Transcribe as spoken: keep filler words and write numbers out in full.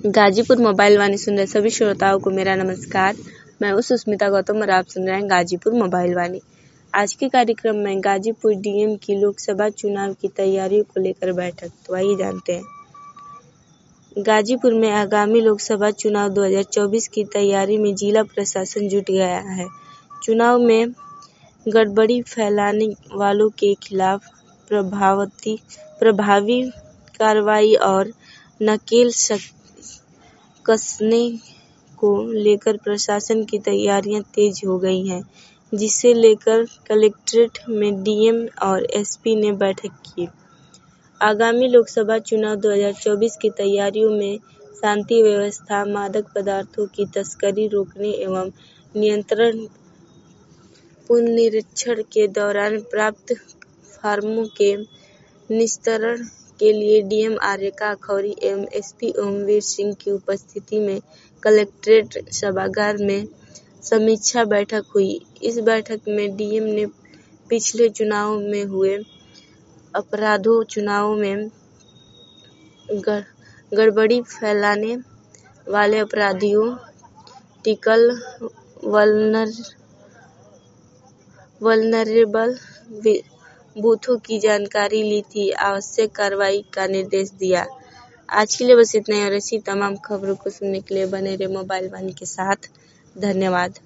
Ghazipur mobile वाणी सुन रहे सभी श्रोताओं को मेरा नमस्कार। मैं हूँ सुष्मिता गौतम और आप सुन रहे हैं गाजीपुर मोबाइल वाणी। आज के कार्यक्रम में गाजीपुर डीएम की लोकसभा चुनाव की तैयारियों को लेकर बैठक, तो आइए जानते हैं। गाजीपुर में आगामी लोकसभा चुनाव दो हज़ार चौबीस की तैयारी में जिला प्रशासन जुट गया है। चुनाव में गड़बड़ी फैलाने वालों के खिलाफ प्रभावती प्रभावी कार्रवाई और नकेल कसने को लेकर प्रशासन की तैयारियां तेज हो गई हैं, जिसे लेकर कलेक्ट्रेट में डीएम और एसपी ने बैठक की। आगामी लोकसभा चुनाव दो हज़ार चौबीस की तैयारियों में शांति व्यवस्था, मादक पदार्थों की तस्करी रोकने एवं नियंत्रण, पुनरीक्षण के दौरान प्राप्त फार्मों के निस्तारण के लिए डीएम आर्यका अखौरी एवं एसपी ओमवीर सिंह की उपस्थिति में कलेक्ट्रेट सभागार में समीक्षा बैठक हुई। इस बैठक में डीएम ने पिछले चुनाव में हुए अपराधों, चुनाव में गड़बड़ी फैलाने वाले अपराधियों, टिकल वल्नरेबल बूथों की जानकारी ली थी, आवश्यक कार्रवाई का निर्देश दिया। आज के लिए बस इतना ही और ऐसी तमाम खबरों को सुनने के लिए बने रहे मोबाइल वाणी के साथ। धन्यवाद।